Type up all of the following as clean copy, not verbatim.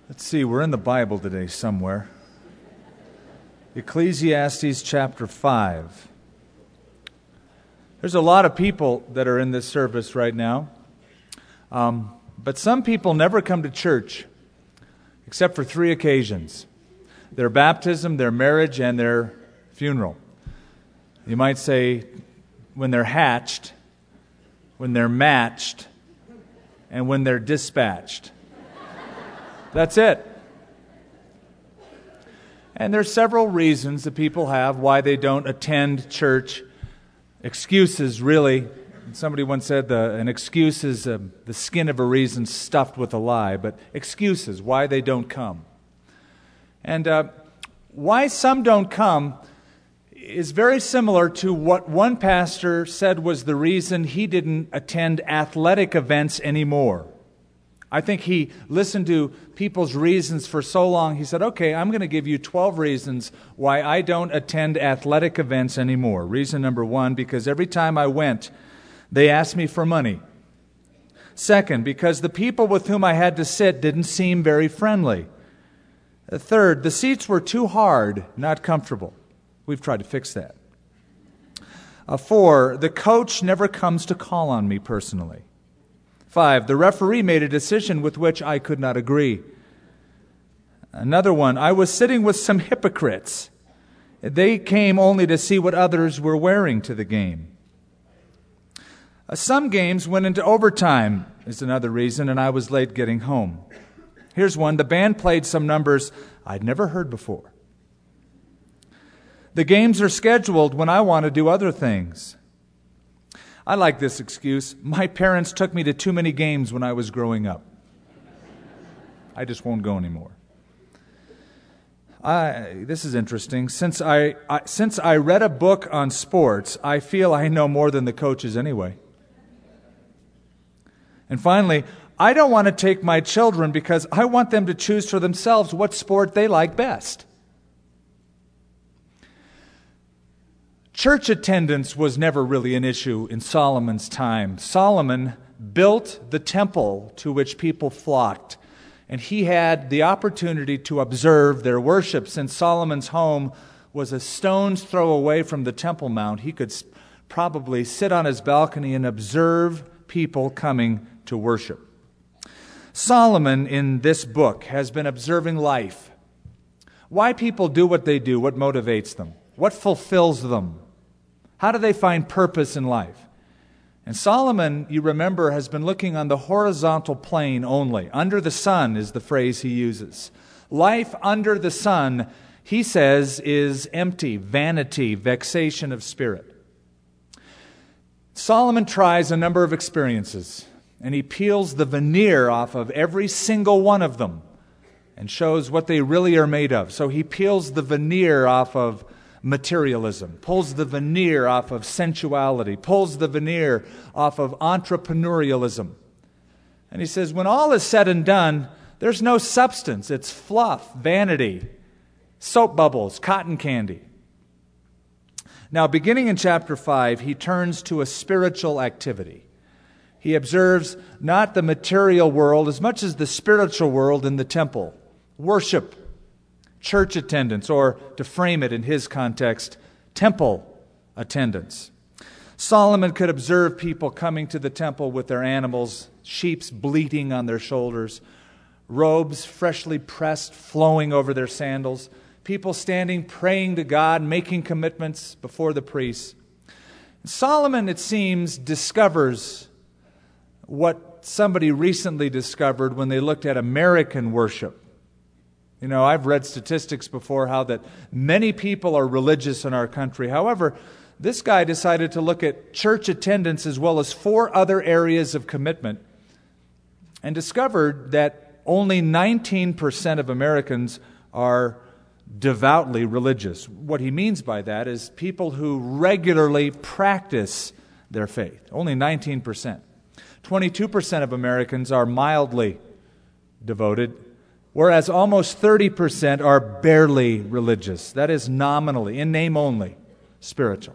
Let's see, we're in the Bible today somewhere. Ecclesiastes chapter 5. There's a lot of people that are in this service right now. But some people never come to church except for 3 occasions: their baptism, their marriage, and their funeral. You might say when they're hatched, when they're matched, and when they're dispatched. That's it. And there's several reasons that people have why they don't attend church. Excuses, really. Somebody once said an excuse is the skin of a reason stuffed with a lie, but excuses, why they don't come. And why some don't come is very similar to what one pastor said was the reason he didn't attend athletic events anymore. I think he listened to people's reasons for so long, he said, okay, I'm going to give you 12 reasons why I don't attend athletic events anymore. Reason number 1, because every time I went, they asked me for money. Second, because the people with whom I had to sit didn't seem very friendly. Third, the seats were too hard, not comfortable. We've tried to fix that. 4, the coach never comes to call on me personally. 5, the referee made a decision with which I could not agree. Another one, I was sitting with some hypocrites. They came only to see what others were wearing to the game. Some games went into overtime is another reason, and I was late getting home. Here's one, the band played some numbers I'd never heard before. The games are scheduled when I want to do other things. I like this excuse. My parents took me to too many games when I was growing up. I just won't go anymore. This is interesting. Since I read a book on sports, I feel I know more than the coaches anyway. And finally, I don't want to take my children because I want them to choose for themselves what sport they like best. Church attendance was never really an issue in Solomon's time. Solomon built the temple to which people flocked, and he had the opportunity to observe their worship. Since Solomon's home was a stone's throw away from the Temple Mount, he could probably sit on his balcony and observe people coming to worship. Solomon, in this book, has been observing life. Why people do what they do, what motivates them, what fulfills them. How do they find purpose in life? And Solomon, you remember, has been looking on the horizontal plane only. Under the sun is the phrase he uses. Life under the sun, he says, is empty, vanity, vexation of spirit. Solomon tries a number of experiences, and he peels the veneer off of every single one of them and shows what they really are made of. So he peels the veneer off of materialism, pulls the veneer off of sensuality, pulls the veneer off of entrepreneurialism. And he says, when all is said and done, there's no substance. It's fluff, vanity, soap bubbles, cotton candy. Now, beginning in chapter 5, he turns to a spiritual activity. He observes not the material world as much as the spiritual world in the temple. Worship, church attendance, or to frame it in his context, temple attendance. Solomon could observe people coming to the temple with their animals, sheep's bleating on their shoulders, robes freshly pressed flowing over their sandals, people standing praying to God, making commitments before the priests. Solomon, it seems, discovers what somebody recently discovered when they looked at American worship. You know, I've read statistics before how that many people are religious in our country. However, this guy decided to look at church attendance as well as 4 other areas of commitment and discovered that only 19% of Americans are devoutly religious. What he means by that is people who regularly practice their faith. Only 19%. 22% of Americans are mildly devoted, whereas almost 30% are barely religious. That is nominally, in name only, spiritual.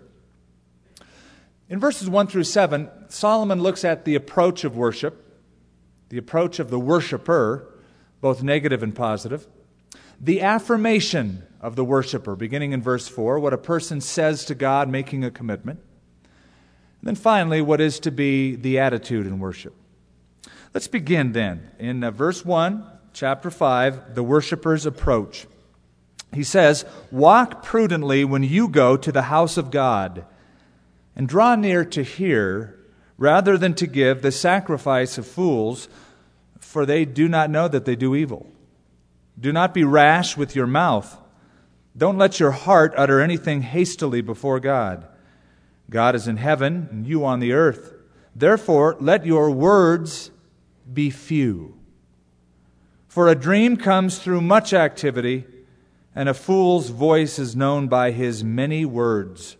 In verses 1 through 7, Solomon looks at the approach of worship, the approach of the worshiper, both negative and positive. The affirmation of the worshiper, beginning in verse 4, what a person says to God, making a commitment. And then finally, what is to be the attitude in worship. Let's begin then. In verse 1, chapter 5, the worshiper's approach. He says, "Walk prudently when you go to the house of God, and draw near to hear, rather than to give the sacrifice of fools, for they do not know that they do evil. Do not be rash with your mouth. Don't let your heart utter anything hastily before God. God is in heaven, and you on the earth. Therefore, let your words be few. For a dream comes through much activity, and a fool's voice is known by his many words."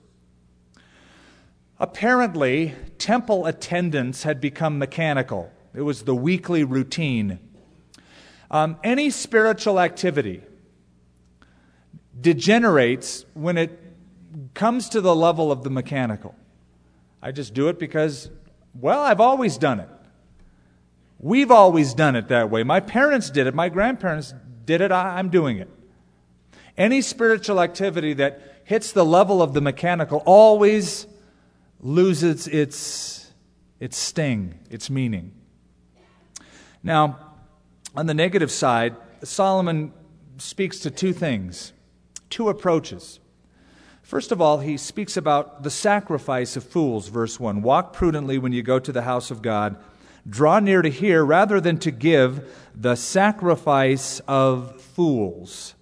Apparently, temple attendance had become mechanical. It was the weekly routine. Any spiritual activity degenerates when it comes to the level of the mechanical. I just do it because, well, I've always done it. We've always done it that way. My parents did it. My grandparents did it. I'm doing it. Any spiritual activity that hits the level of the mechanical always loses its sting, its meaning. Now, on the negative side, Solomon speaks to two things, two approaches. First of all, he speaks about the sacrifice of fools, verse 1. "Walk prudently when you go to the house of God. Draw near to hear rather than to give the sacrifice of fools."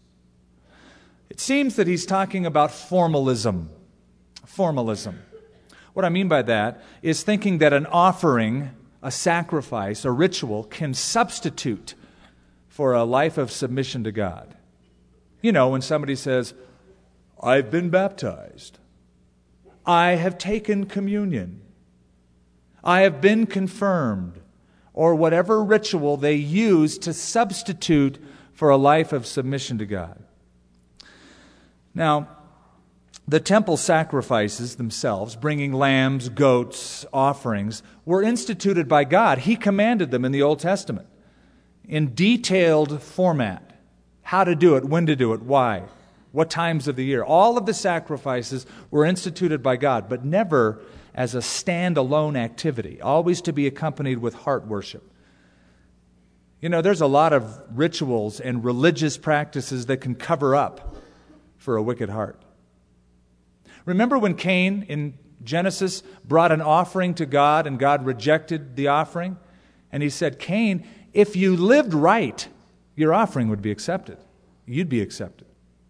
It seems that he's talking about formalism. Formalism. What I mean by that is thinking that an offering, a sacrifice, a ritual can substitute for a life of submission to God. You know, when somebody says, "I've been baptized. I have taken communion. I have been confirmed," or whatever ritual they use to substitute for a life of submission to God. Now, the temple sacrifices themselves, bringing lambs, goats, offerings, were instituted by God. He commanded them in the Old Testament in detailed format. How to do it, when to do it, why, what times of the year. All of the sacrifices were instituted by God, but never as a standalone activity, always to be accompanied with heart worship. You know, there's a lot of rituals and religious practices that can cover up for a wicked heart. Remember when Cain in Genesis brought an offering to God and God rejected the offering? And he said, "Cain, if you lived right, your offering would be accepted. You'd be accepted."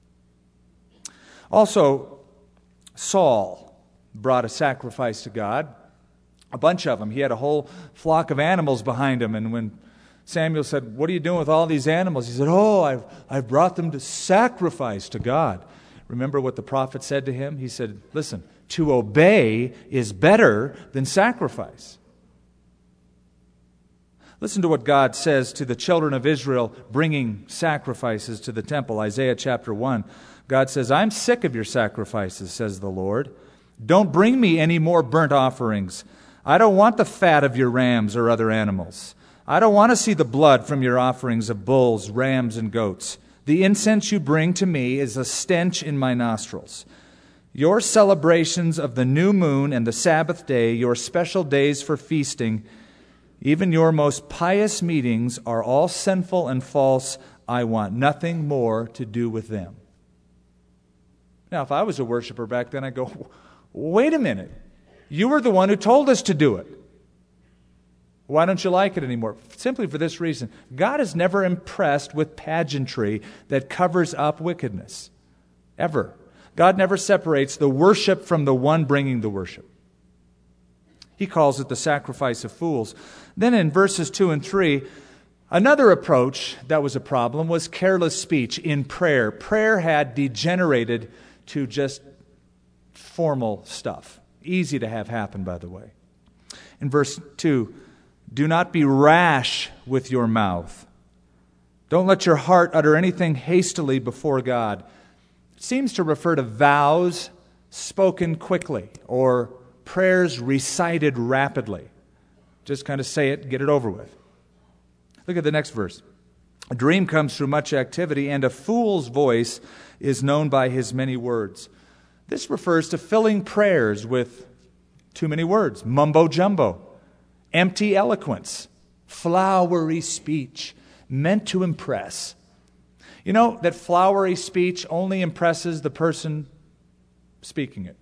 Also, Saul brought a sacrifice to God, a bunch of them. He had a whole flock of animals behind him, and when Samuel said, "What are you doing with all these animals?" He said, "Oh, I've brought them to sacrifice to God." Remember what the prophet said to him? He said, "Listen, to obey is better than sacrifice." Listen to what God says to the children of Israel bringing sacrifices to the temple. Isaiah chapter 1. God says, "I'm sick of your sacrifices, says the Lord. Don't bring me any more burnt offerings. I don't want the fat of your rams or other animals. I don't want to see the blood from your offerings of bulls, rams, and goats. The incense you bring to me is a stench in my nostrils. Your celebrations of the new moon and the Sabbath day, your special days for feasting, even your most pious meetings are all sinful and false. I want nothing more to do with them." Now, if I was a worshiper back then, I'd go, "Wait a minute. You were the one who told us to do it. Why don't you like it anymore?" Simply for this reason. God is never impressed with pageantry that covers up wickedness. Ever. God never separates the worship from the one bringing the worship. He calls it the sacrifice of fools. Then in verses 2 and 3, another approach that was a problem was careless speech in prayer. Prayer had degenerated to just formal stuff. Easy to have happen, by the way. In verse 2, "Do not be rash with your mouth. Don't let your heart utter anything hastily before God." It seems to refer to vows spoken quickly or prayers recited rapidly. Just kind of say it, get it over with. Look at the next verse. A dream comes through much activity, and a fool's voice is known by his many words. This refers to filling prayers with too many words, mumbo-jumbo, empty eloquence, flowery speech, meant to impress. You know that flowery speech only impresses the person speaking it.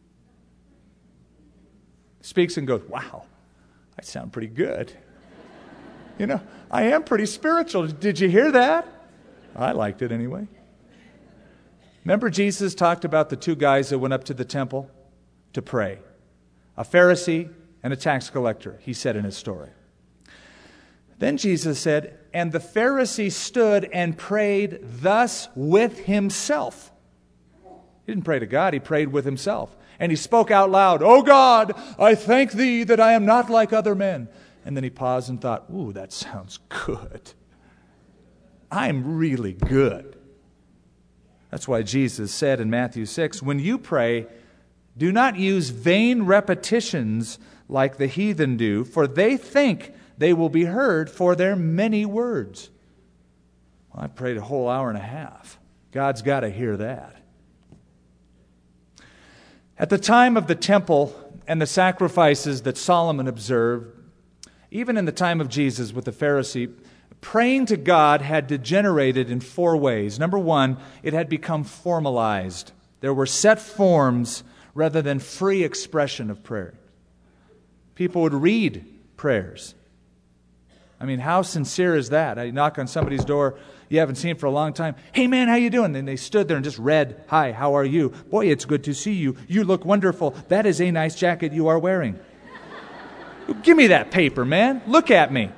Speaks and goes, wow, I sound pretty good. You know, I am pretty spiritual. Did you hear that? I liked it anyway. Remember Jesus talked about the two guys that went up to the temple to pray. A Pharisee and a tax collector, he said in his story. Then Jesus said, and the Pharisee stood and prayed thus with himself. He didn't pray to God, he prayed with himself. And he spoke out loud, "O God, I thank thee that I am not like other men." And then he paused and thought, ooh, that sounds good. I'm really good. That's why Jesus said in Matthew 6, when you pray, do not use vain repetitions like the heathen do, for they think they will be heard for their many words. Well, I prayed a whole hour and a half. God's got to hear that. At the time of the temple and the sacrifices that Solomon observed, even in the time of Jesus with the Pharisee, praying to God had degenerated in 4 ways. Number 1, it had become formalized. There were set forms rather than free expression of prayer. People would read prayers. I mean, how sincere is that? I knock on somebody's door you haven't seen for a long time. Hey man, how you doing? And they stood there and just read, "Hi, how are you? Boy, it's good to see you. You look wonderful. That is a nice jacket you are wearing." Give me that paper, man. Look at me.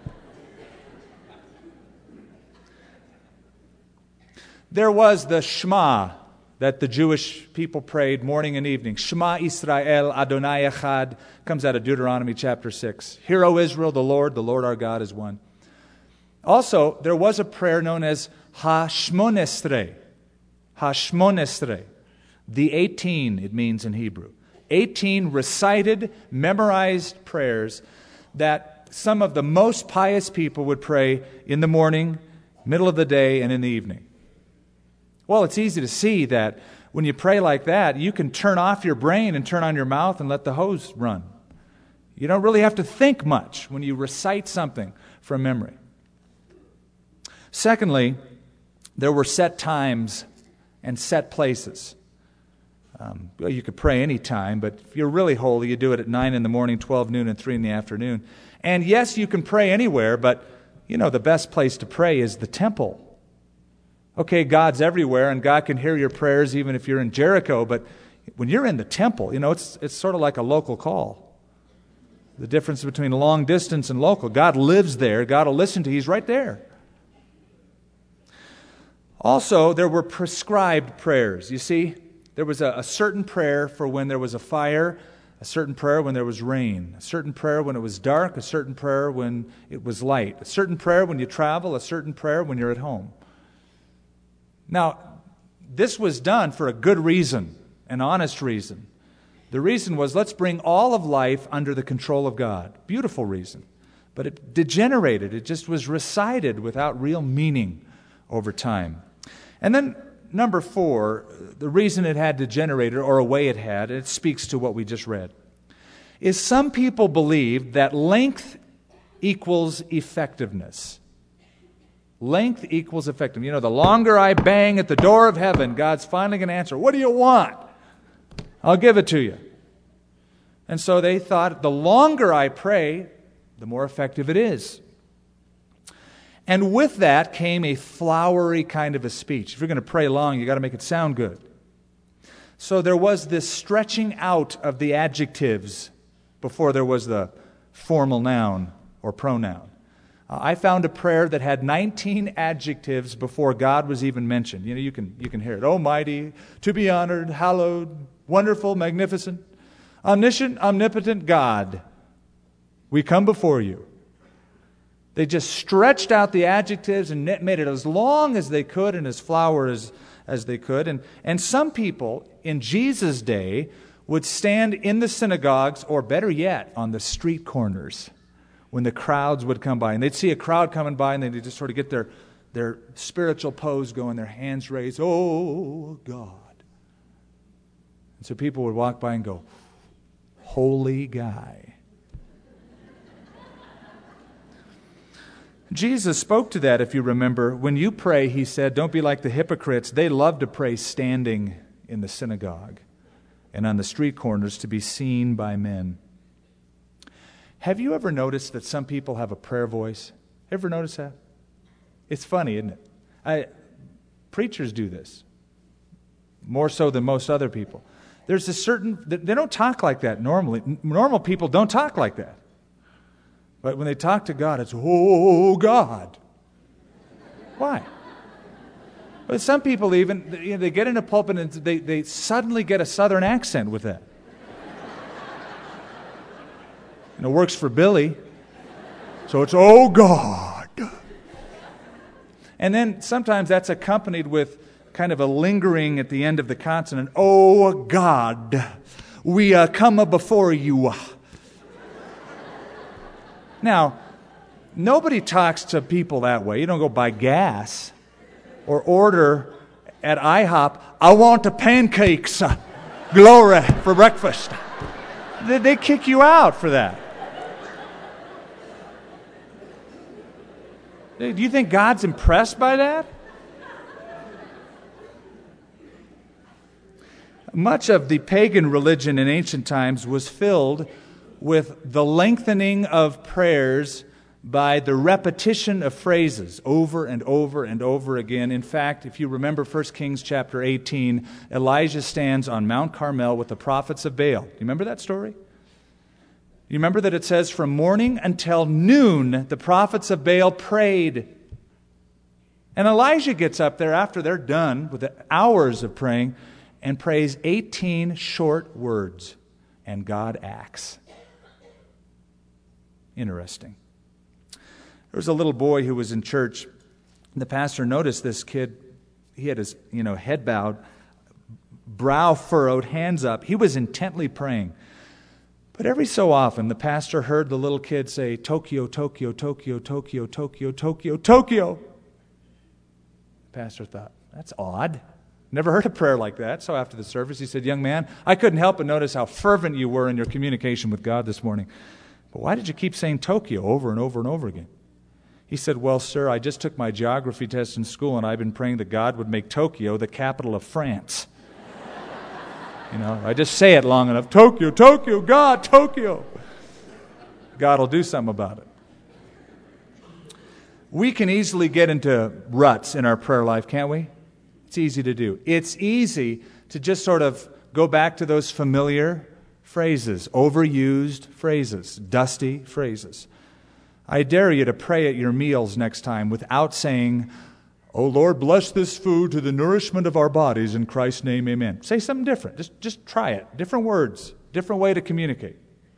There was the Shema that the Jewish people prayed morning and evening. Shema Israel Adonai Echad comes out of Deuteronomy chapter 6. Hear, O Israel, the Lord our God is one. Also, there was a prayer known as Hashmonesrei. Hashmonesrei. The 18, it means in Hebrew. 18 recited, memorized prayers that some of the most pious people would pray in the morning, middle of the day, and in the evening. Well, it's easy to see that when you pray like that, you can turn off your brain and turn on your mouth and let the hose run. You don't really have to think much when you recite something from memory. Secondly, there were set times and set places. Well, you could pray any time, but if you're really holy, you do it at 9 in the morning, 12 noon, and 3 in the afternoon. And yes, you can pray anywhere, but you know the best place to pray is the temple. Okay, God's everywhere, and God can hear your prayers even if you're in Jericho, but when you're in the temple, you know, it's sort of like a local call. The difference between long distance and local. God lives there. God will listen to you. He's right there. Also, there were prescribed prayers. You see, there was a certain prayer for when there was a fire, a certain prayer when there was rain, a certain prayer when it was dark, a certain prayer when it was light, a certain prayer when you travel, a certain prayer when you're at home. Now, this was done for a good reason, an honest reason. The reason was, let's bring all of life under the control of God. Beautiful reason. But it degenerated. It just was recited without real meaning over time. And then, number 4, the reason it had degenerated, or a way it had, it speaks to what we just read, is some people believed that length equals effectiveness. Length equals effectiveness. You know, the longer I bang at the door of heaven, God's finally going to answer. What do you want? I'll give it to you. And so they thought, the longer I pray, the more effective it is. And with that came a flowery kind of a speech. If you're going to pray long, you've got to make it sound good. So there was this stretching out of the adjectives before there was the formal noun or pronoun. I found a prayer that had 19 adjectives before God was even mentioned. You know, you can hear it. Almighty, to be honored, hallowed, wonderful, magnificent, omniscient, omnipotent God, we come before you. They just stretched out the adjectives and made it as long as they could and as flowery as they could. And some people in Jesus' day would stand in the synagogues, or better yet, on the street corners, when the crowds would come by. And they'd see a crowd coming by, and they'd just sort of get their spiritual pose going, their hands raised, oh, God. And so people would walk by and go, holy guy. Jesus spoke to that, if you remember. When you pray, he said, don't be like the hypocrites. They love to pray standing in the synagogue and on the street corners to be seen by men. Have you ever noticed that some people have a prayer voice? Ever notice that? It's funny, isn't it? Preachers do this, more so than most other people. There's a certain, they don't talk like that normally. Normal people don't talk like that. But when they talk to God, it's, oh, God. Why? But some people even, they get in a pulpit and they suddenly get a southern accent with that. And it works for Billy. So it's, oh, God. And then sometimes that's accompanied with kind of a lingering at the end of the consonant, oh, God, we come before you. Now, nobody talks to people that way. You don't go buy gas or order at IHOP, I want the pancakes, glory, for breakfast. They kick you out for that. Do you think God's impressed by that? Much of the pagan religion in ancient times was filled with the lengthening of prayers by the repetition of phrases over and over and over again. In fact, if you remember 1 Kings chapter 18, Elijah stands on Mount Carmel with the prophets of Baal. Do you remember that story? You remember that it says, from morning until noon, the prophets of Baal prayed. And Elijah gets up there after they're done with the hours of praying and prays 18 short words. And God acts. Interesting. There was a little boy who was in church. The pastor noticed this kid. He had his head bowed, brow furrowed, hands up. He was intently praying. But every so often, the pastor heard the little kid say, Tokyo, Tokyo, Tokyo, Tokyo, Tokyo, Tokyo, Tokyo. The pastor thought, that's odd. Never heard a prayer like that. So after the service, he said, young man, I couldn't help but notice how fervent you were in your communication with God this morning. But why did you keep saying Tokyo over and over and over again? He said, well, sir, I just took my geography test in school, and I've been praying that God would make Tokyo the capital of France. I just say it long enough. Tokyo, Tokyo, God, Tokyo. God will do something about it. We can easily get into ruts in our prayer life, can't we? It's easy to do. It's easy to just sort of go back to those familiar phrases, overused phrases, dusty phrases. I dare you to pray at your meals next time without saying, oh Lord, bless this food to the nourishment of our bodies in Christ's name, amen. Say something different. Just try it. Different words, different way to communicate.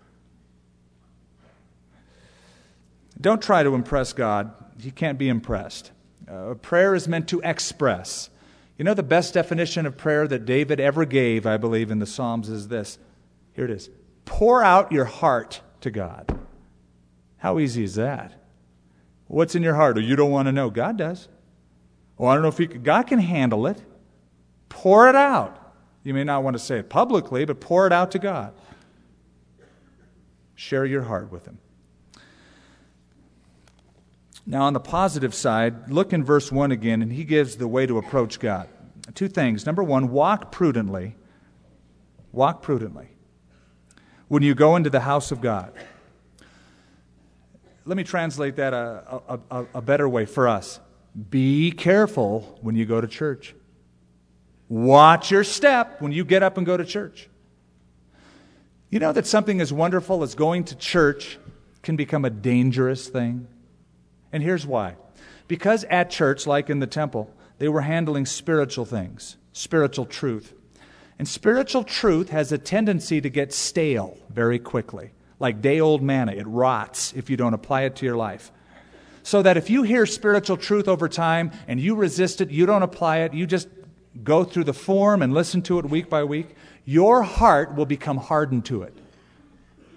Don't try to impress God. He can't be impressed. Prayer is meant to express. The best definition of prayer that David ever gave, I believe, in the Psalms is this. Here it is. Pour out your heart to God. How easy is that? What's in your heart? Oh, you don't want to know. God does. Oh, I don't know if God can handle it. Pour it out. You may not want to say it publicly, but pour it out to God. Share your heart with Him. Now, on the positive side, look in verse 1 again, and he gives the way to approach God. Two things. Number one, walk prudently. Walk prudently when you go into the house of God. Let me translate that a better way for us. Be careful when you go to church. Watch your step when you get up and go to church. You know that something as wonderful as going to church can become a dangerous thing? And here's why. Because at church, like in the temple, they were handling spiritual things, spiritual truth. And spiritual truth has a tendency to get stale very quickly. Like day-old manna, it rots if you don't apply it to your life. So that if you hear spiritual truth over time and you resist it, you don't apply it, you just go through the form and listen to it week by week, your heart will become hardened to it.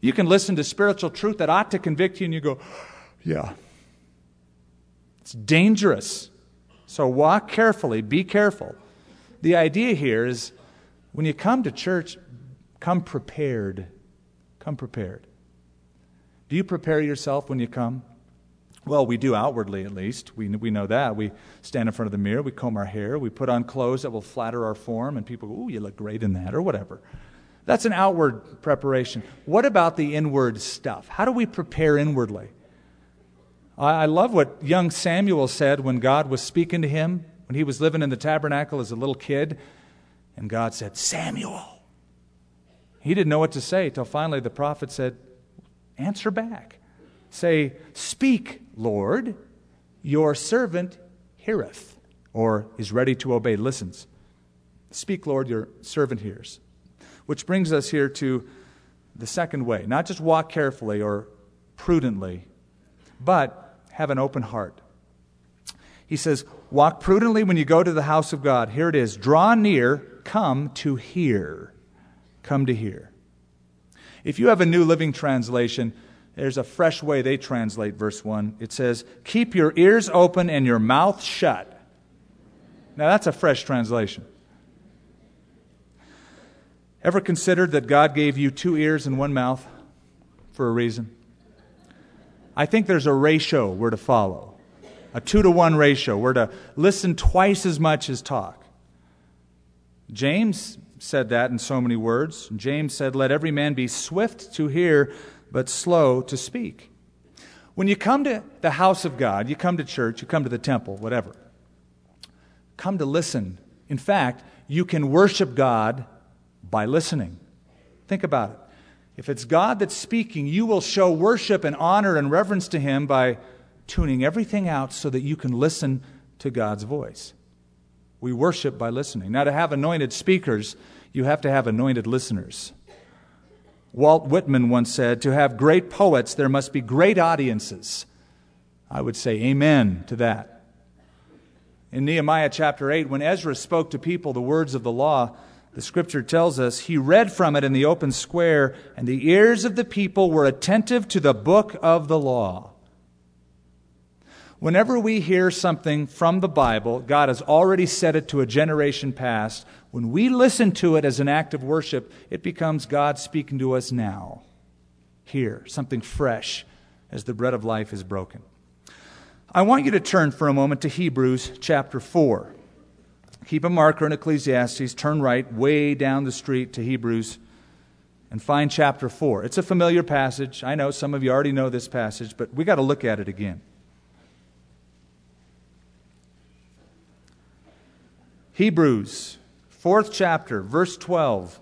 You can listen to spiritual truth that ought to convict you and you go, yeah. It's dangerous. So walk carefully, be careful. The idea here is when you come to church, come prepared. Come prepared. Do you prepare yourself when you come? Well, we do outwardly at least. We know that. We stand in front of the mirror, we comb our hair, we put on clothes that will flatter our form, and people go, ooh, you look great in that, or whatever. That's an outward preparation. What about the inward stuff? How do we prepare inwardly? I love what young Samuel said when God was speaking to him, when he was living in the tabernacle as a little kid, and God said, Samuel. He didn't know what to say till finally the prophet said, answer back. Say, speak, Lord, your servant heareth, or is ready to obey, listens. Speak, Lord, your servant hears. Which brings us here to the second way. Not just walk carefully or prudently, but have an open heart. He says, walk prudently when you go to the house of God. Here it is. Draw near, come to hear. Come to hear. If you have a New Living Translation, there's a fresh way they translate verse 1. It says, keep your ears open and your mouth shut. Now that's a fresh translation. Ever considered that God gave you 2 ears and 1 mouth for a reason? I think there's a ratio we're to follow. A 2-to-1 ratio. We're to listen twice as much as talk. James said that in so many words. James said, let every man be swift to hear, but slow to speak. When you come to the house of God, you come to church, you come to the temple, whatever. Come to listen. In fact, you can worship God by listening. Think about it. If it's God that's speaking, you will show worship and honor and reverence to Him by tuning everything out so that you can listen to God's voice. We worship by listening. Now, to have anointed speakers, you have to have anointed listeners. Walt Whitman once said, to have great poets, there must be great audiences. I would say amen to that. In Nehemiah chapter 8, when Ezra spoke to people the words of the law, the Scripture tells us he read from it in the open square, and the ears of the people were attentive to the book of the law. Whenever we hear something from the Bible, God has already said it to a generation past. When we listen to it as an act of worship, it becomes God speaking to us now. Here, something fresh as the bread of life is broken. I want you to turn for a moment to Hebrews chapter 4. Keep a marker in Ecclesiastes, turn right, way down the street to Hebrews, and find chapter 4. It's a familiar passage. I know some of you already know this passage, but we got to look at it again. Hebrews, 4th chapter, verse 12.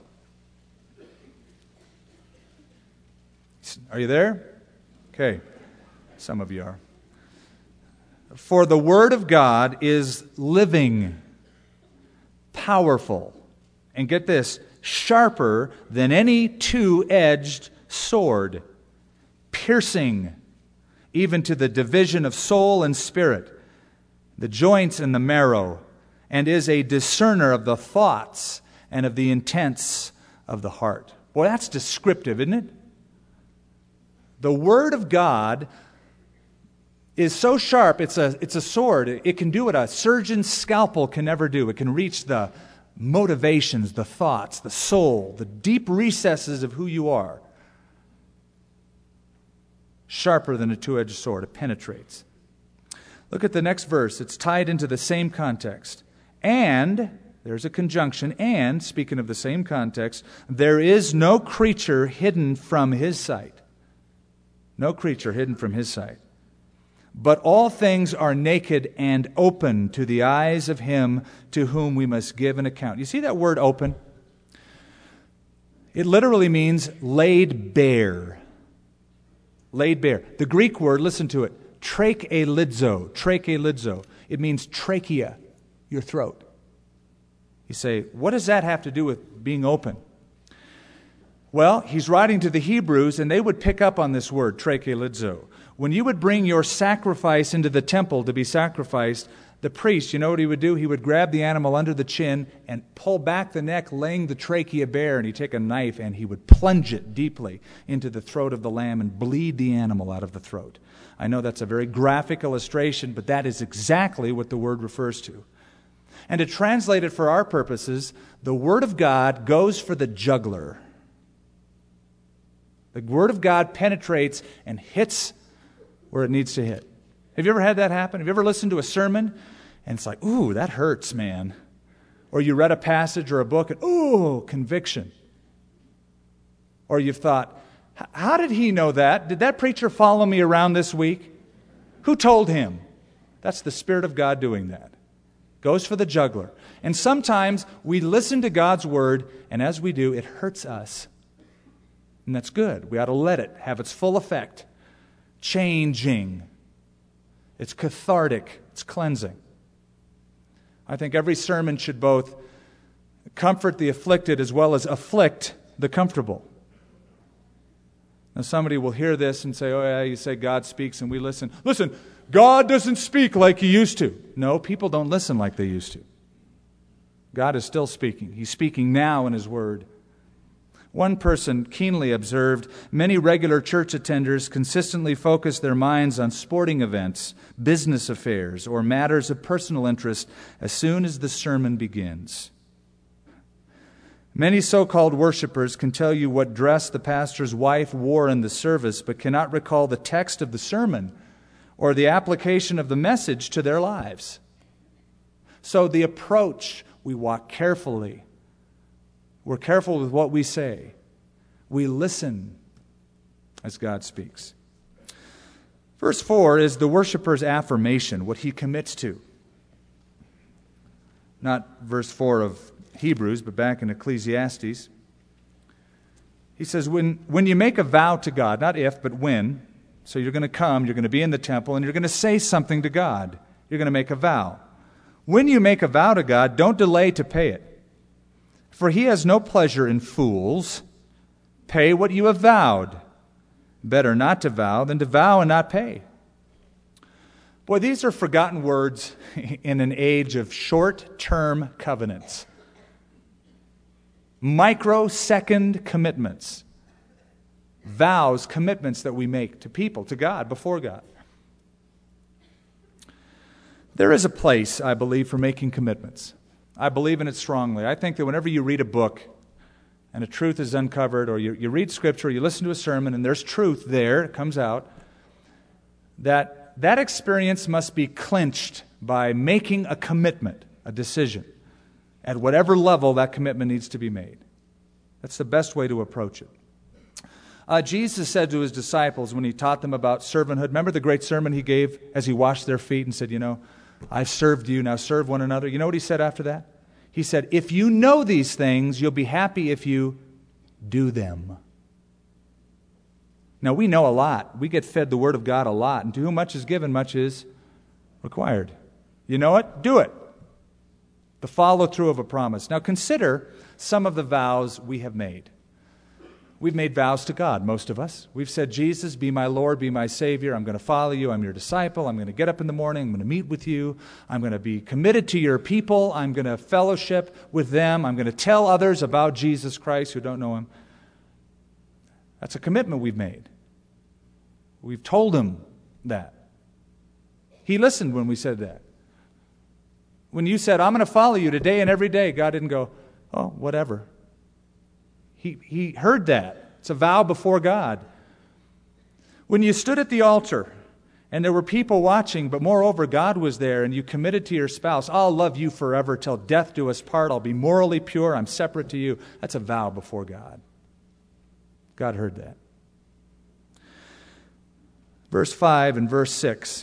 Are you there? Okay. Some of you are. For the word of God is living, powerful, and get this, sharper than any two-edged sword, piercing even to the division of soul and spirit, the joints and the marrow, and is a discerner of the thoughts and of the intents of the heart. Boy, that's descriptive, isn't it? The Word of God is so sharp, it's a sword. It can do what a surgeon's scalpel can never do. It can reach the motivations, the thoughts, the soul, the deep recesses of who you are. Sharper than a two-edged sword. It penetrates. Look at the next verse. It's tied into the same context. And, there's a conjunction, and, speaking of the same context, there is no creature hidden from His sight. No creature hidden from His sight. But all things are naked and open to the eyes of Him to whom we must give an account. You see that word open? It literally means laid bare. Laid bare. The Greek word, listen to it, trachelidzo. Trachelidzo. It means trachea, your throat. You say, what does that have to do with being open? Well, he's writing to the Hebrews, and they would pick up on this word, trachelidzo. When you would bring your sacrifice into the temple to be sacrificed, The priest, you know what he would do? He would grab the animal under the chin and pull back the neck, laying the trachea bare, and he'd take a knife and he would plunge it deeply into the throat of the lamb and bleed the animal out of the throat. I know that's a very graphic illustration, but that is exactly what the word refers to. And to translate it for our purposes, the Word of God goes for the jugular. The Word of God penetrates and hits where it needs to hit. Have you ever had that happen? Have you ever listened to a sermon and it's like, ooh, that hurts, man? Or you read a passage or a book and, ooh, conviction. Or you've thought, how did he know that? Did that preacher follow me around this week? Who told him? That's the Spirit of God doing that. Goes for the jugular. And sometimes we listen to God's Word, and as we do, it hurts us. And that's good. We ought to let it have its full effect. Changing. It's cathartic. It's cleansing. I think every sermon should both comfort the afflicted as well as afflict the comfortable. Now somebody will hear this and say, oh yeah, you say God speaks and we listen. Listen, God doesn't speak like He used to. No, people don't listen like they used to. God is still speaking. He's speaking now in His Word. One person keenly observed, many regular church attenders consistently focus their minds on sporting events, business affairs, or matters of personal interest as soon as the sermon begins. Many so-called worshipers can tell you what dress the pastor's wife wore in the service, but cannot recall the text of the sermon or the application of the message to their lives. So the approach, we walk carefully. We're careful with what we say. We listen as God speaks. Verse 4 is the worshiper's affirmation, what he commits to. Not verse 4 of Hebrews, but back in Ecclesiastes. He says, when you make a vow to God, not if, but when, so you're going to come, you're going to be in the temple, and you're going to say something to God. You're going to make a vow. When you make a vow to God, don't delay to pay it. For He has no pleasure in fools. Pay what you have vowed. Better not to vow than to vow and not pay. Boy, these are forgotten words in an age of short-term covenants. Microsecond commitments. Vows, commitments that we make to people, to God, before God. There is a place, I believe, for making commitments. I believe in it strongly. I think that whenever you read a book and a truth is uncovered, or you read Scripture, or you listen to a sermon, and there's truth there, it comes out, that experience must be clinched by making a commitment, a decision, at whatever level that commitment needs to be made. That's the best way to approach it. Jesus said to His disciples when He taught them about servanthood, remember the great sermon He gave as He washed their feet and said, I've served you, now serve one another. You know what He said after that? He said, if you know these things, you'll be happy if you do them. Now, we know a lot. We get fed the Word of God a lot. And to whom much is given, much is required. You know it? Do it. The follow-through of a promise. Now, consider some of the vows we have made. We've made vows to God, most of us. We've said, Jesus, be my Lord, be my Savior. I'm going to follow you. I'm your disciple. I'm going to get up in the morning. I'm going to meet with you. I'm going to be committed to your people. I'm going to fellowship with them. I'm going to tell others about Jesus Christ who don't know Him. That's a commitment we've made. We've told Him that. He listened when we said that. When you said, I'm going to follow you today and every day, God didn't go, oh, whatever. He heard that. It's a vow before God. When you stood at the altar and there were people watching, but moreover, God was there, and you committed to your spouse, I'll love you forever till death do us part. I'll be morally pure. I'm separate to you. That's a vow before God. God heard that. Verse 5 and verse 6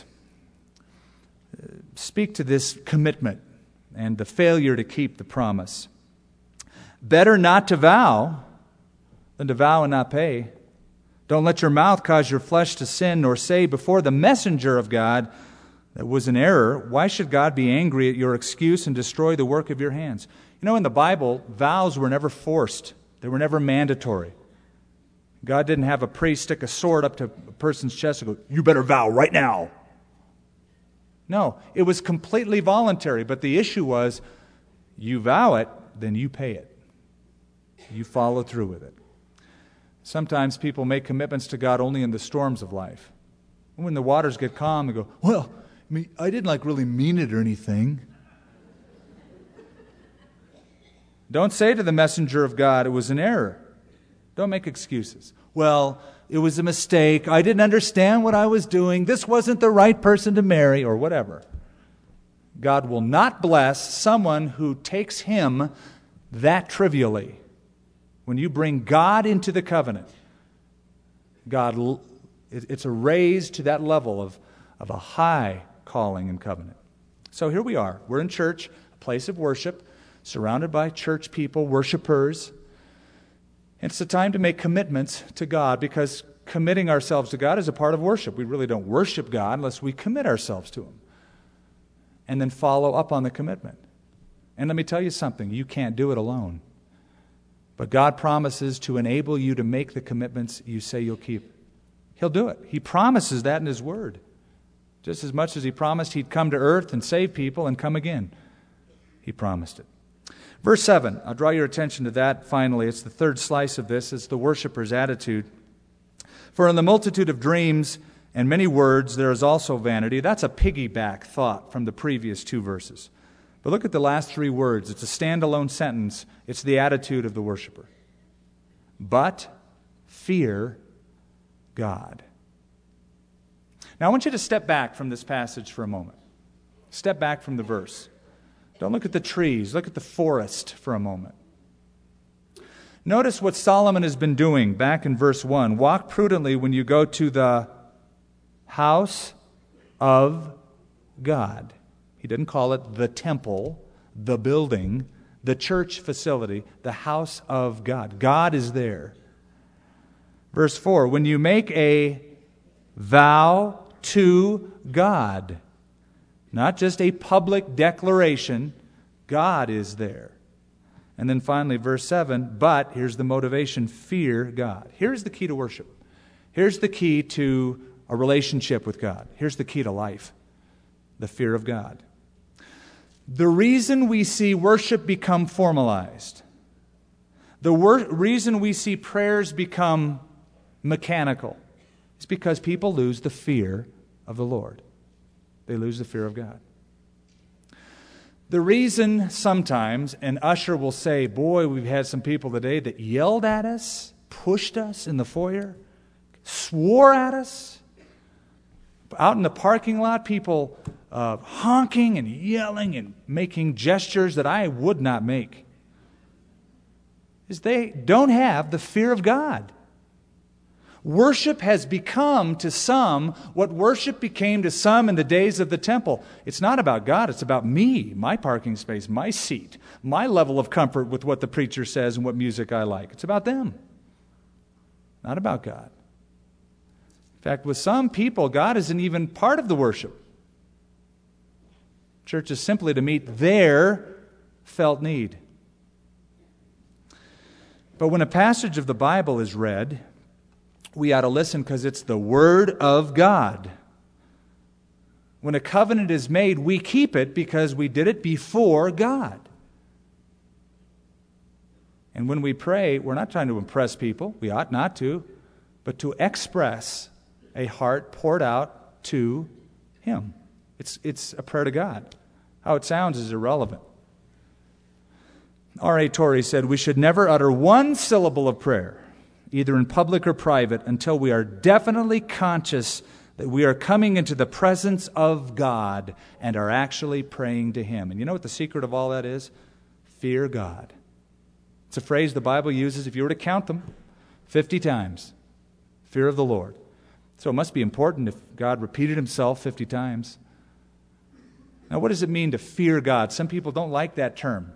speak to this commitment and the failure to keep the promise. Better not to vow than to vow and not pay. Don't let your mouth cause your flesh to sin, nor say before the messenger of God that was in error, why should God be angry at your excuse and destroy the work of your hands? In the Bible, vows were never forced. They were never mandatory. God didn't have a priest stick a sword up to a person's chest and go, you better vow right now. No, it was completely voluntary. But the issue was, you vow it, then you pay it. You follow through with it. Sometimes people make commitments to God only in the storms of life. When the waters get calm, they go, well, I didn't really mean it or anything. Don't say to the messenger of God, it was an error. Don't make excuses. Well, it was a mistake. I didn't understand what I was doing. This wasn't the right person to marry, or whatever. God will not bless someone who takes Him that trivially. When you bring God into the covenant, it's a raise to that level of a high calling and covenant. So here we are. We're in church, a place of worship, surrounded by church people, worshipers. It's a time to make commitments to God, because committing ourselves to God is a part of worship. We really don't worship God unless we commit ourselves to Him and then follow up on the commitment. And let me tell you something, you can't do it alone. But God promises to enable you to make the commitments you say you'll keep. He'll do it. He promises that in His Word. Just as much as He promised He'd come to earth and save people and come again. He promised it. Verse 7, I'll draw your attention to that finally. It's the third slice of this. It's the worshiper's attitude. For in the multitude of dreams and many words there is also vanity. That's a piggyback thought from the previous two verses. But look at the last three words. It's a standalone sentence. It's the attitude of the worshiper. But fear God. Now I want you to step back from this passage for a moment. Step back from the verse. Don't look at the trees. Look at the forest for a moment. Notice what Solomon has been doing back in verse 1. Walk prudently when you go to the house of God. He didn't call it the temple, the building, the church facility, the house of God. God is there. Verse 4, when you make a vow to God, not just a public declaration, God is there. And then finally, verse 7, but, here's the motivation, fear God. Here's the key to worship. Here's the key to a relationship with God. Here's the key to life, the fear of God. The reason we see worship become formalized, the reason we see prayers become mechanical, is because people lose the fear of the Lord. They lose the fear of God. The reason sometimes an usher will say, boy, we've had some people today that yelled at us, pushed us in the foyer, swore at us. Out in the parking lot, people honking and yelling and making gestures that I would not make, is they don't have the fear of God. Worship has become to some what worship became to some in the days of the temple. It's not about God, it's about me, my parking space, my seat, my level of comfort with what the preacher says and what music I like. It's about them, not about God. In fact, with some people, God isn't even part of the worship. Church is simply to meet their felt need. But when a passage of the Bible is read, we ought to listen because it's the Word of God. When a covenant is made, we keep it because we did it before God. And when we pray, we're not trying to impress people. We ought not to. But to express a heart poured out to Him. It's a prayer to God. How it sounds is irrelevant. R.A. Torrey said, we should never utter one syllable of prayer, either in public or private, until we are definitely conscious that we are coming into the presence of God and are actually praying to Him. And you know what the secret of all that is? Fear God. It's a phrase the Bible uses, if you were to count them, 50 times. Fear of the Lord. So it must be important if God repeated Himself 50 times. Now, what does it mean to fear God? Some people don't like that term.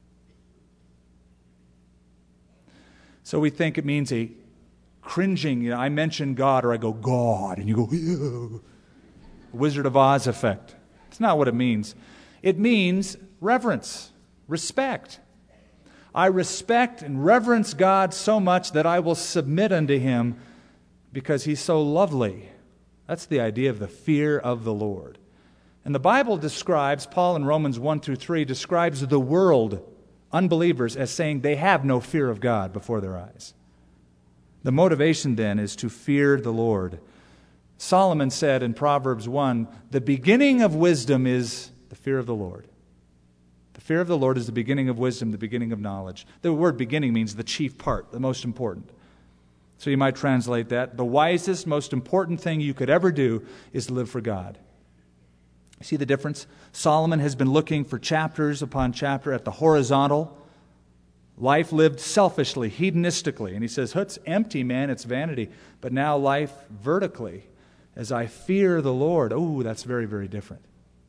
So we think it means a cringing, I mention God or I go, God, and you go, ew. Wizard of Oz effect. It's not what it means. It means reverence, respect. I respect and reverence God so much that I will submit unto Him because He's so lovely. That's the idea of the fear of the Lord. And the Bible describes, Paul in Romans 1 through 3, describes the world, unbelievers, as saying they have no fear of God before their eyes. The motivation then is to fear the Lord. Solomon said in Proverbs 1, the beginning of wisdom is the fear of the Lord. The fear of the Lord is the beginning of wisdom, the beginning of knowledge. The word beginning means the chief part, the most important. So you might translate that, the wisest, most important thing you could ever do is live for God. See the difference? Solomon has been looking for chapters upon chapter at the horizontal, life lived selfishly, hedonistically. And he says, it's empty, man, it's vanity. But now life vertically, as I fear the Lord. Oh, that's very, very different.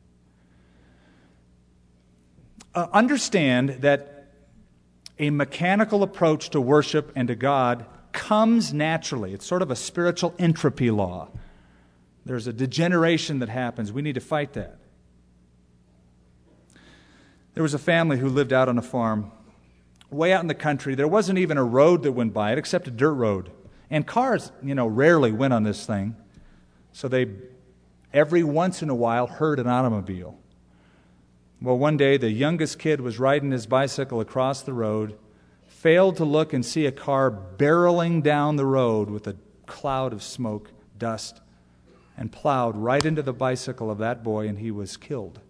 Understand that a mechanical approach to worship and to God comes naturally. It's sort of a spiritual entropy law. There's a degeneration that happens. We need to fight that. There was a family who lived out on a farm, way out in the country. There wasn't even a road that went by it except a dirt road. And cars, rarely went on this thing. So they, every once in a while, heard an automobile. Well, one day, the youngest kid was riding his bicycle across the road, failed to look and see a car barreling down the road with a cloud of smoke, dust, and plowed right into the bicycle of that boy, and he was killed.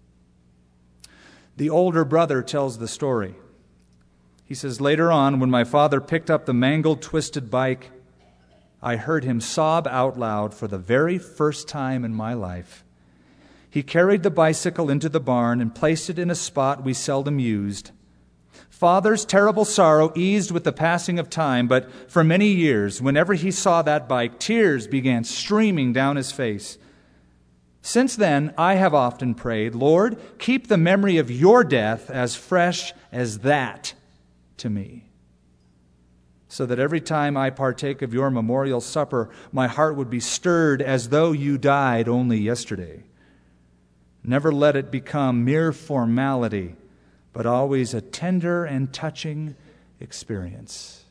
The older brother tells the story. He says, later on, when my father picked up the mangled, twisted bike, I heard him sob out loud for the very first time in my life. He carried the bicycle into the barn and placed it in a spot we seldom used. Father's terrible sorrow eased with the passing of time, but for many years, whenever he saw that bike, tears began streaming down his face. Since then, I have often prayed, Lord, keep the memory of your death as fresh as that to me, so that every time I partake of your memorial supper, my heart would be stirred as though you died only yesterday. Never let it become mere formality, but always a tender and touching experience.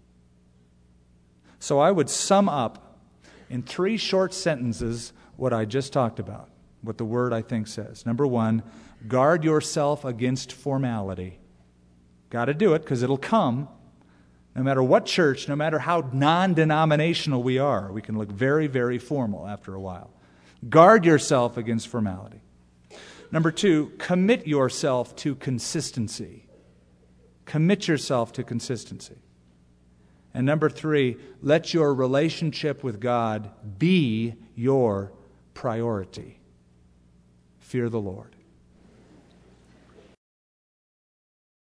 So I would sum up in 3 short sentences what I just talked about, what the Word, I think, says. Number 1, guard yourself against formality. Got to do it because it'll come. No matter what church, no matter how non-denominational we are, we can look very, very formal after a while. Guard yourself against formality. Number 2, commit yourself to consistency. Commit yourself to consistency. And number 3, let your relationship with God be your priority. Fear the Lord.